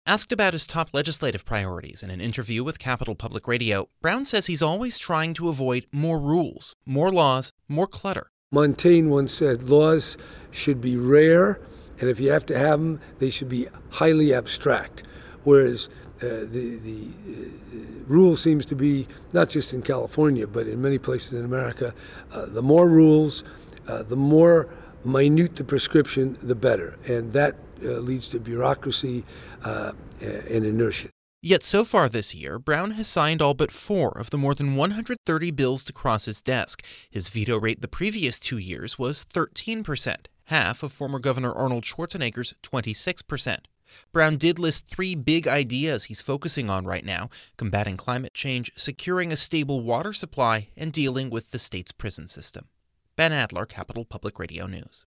Asked about his top legislative priorities in an interview with Capital Public Radio, Brown says he's always trying to avoid more rules, more laws, more clutter. Montaigne once said laws should be rare, and if you have to have them, they should be highly abstract. Whereas the rule seems to be, not just in California, but in many places in America, the more rules, the more minute the prescription, the better. And that leads to bureaucracy and inertia. Yet so far this year, Brown has signed all but 4 of the more than 130 bills to cross his desk. His veto rate the previous 2 years was 13%, half of former Governor Arnold Schwarzenegger's 26%. Brown did list 3 big ideas he's focusing on right now: combating climate change, securing a stable water supply, and dealing with the state's prison system. Ben Adler, Capital Public Radio News.